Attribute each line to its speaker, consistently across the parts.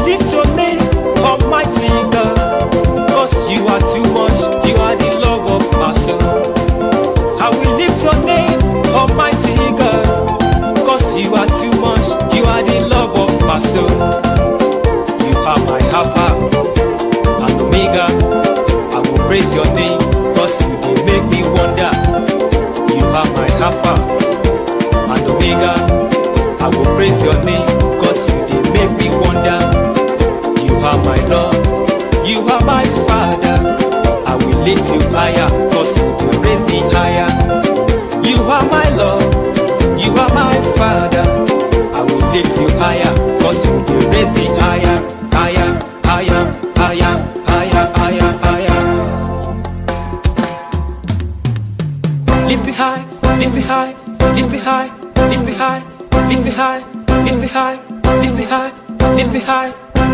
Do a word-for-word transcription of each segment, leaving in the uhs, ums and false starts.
Speaker 1: lift your name, Almighty God, cause you are too much, you are the love of my soul. I will lift your name, Almighty God, cause you are too much, you are the love of my soul. You are my Alpha and Omega. I will praise your name, cause you will make me wonder. You are my Alpha and Omega. I will praise your name, cause you did make me wonder. You are my Lord, you are my Father. I will lift you higher, cause you did raise me higher. You are my Lord, you are my Father. I will lift you higher, cause you did raise me higher, higher, higher, higher, higher, higher, higher. Lift it high, lift it high, lift it high, lift it high. Lift it high, lift it high, lift it high, lift it high.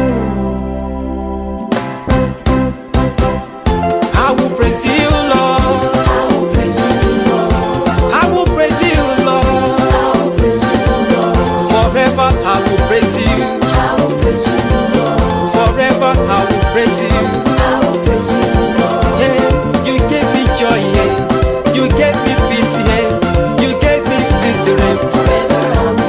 Speaker 1: I will praise you, Lord. I will praise you, Lord. I will praise you, Lord. I will praise you, Lord. Forever I will praise you. I will praise you, Lord. Forever I will praise you. I will praise you, Lord. Yeah, you gave me joy, yeah. You gave me peace, yeah. You gave me victory. Forever I will.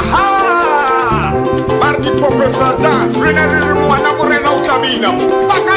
Speaker 2: Dance, Renee Mwana Morena Utabina.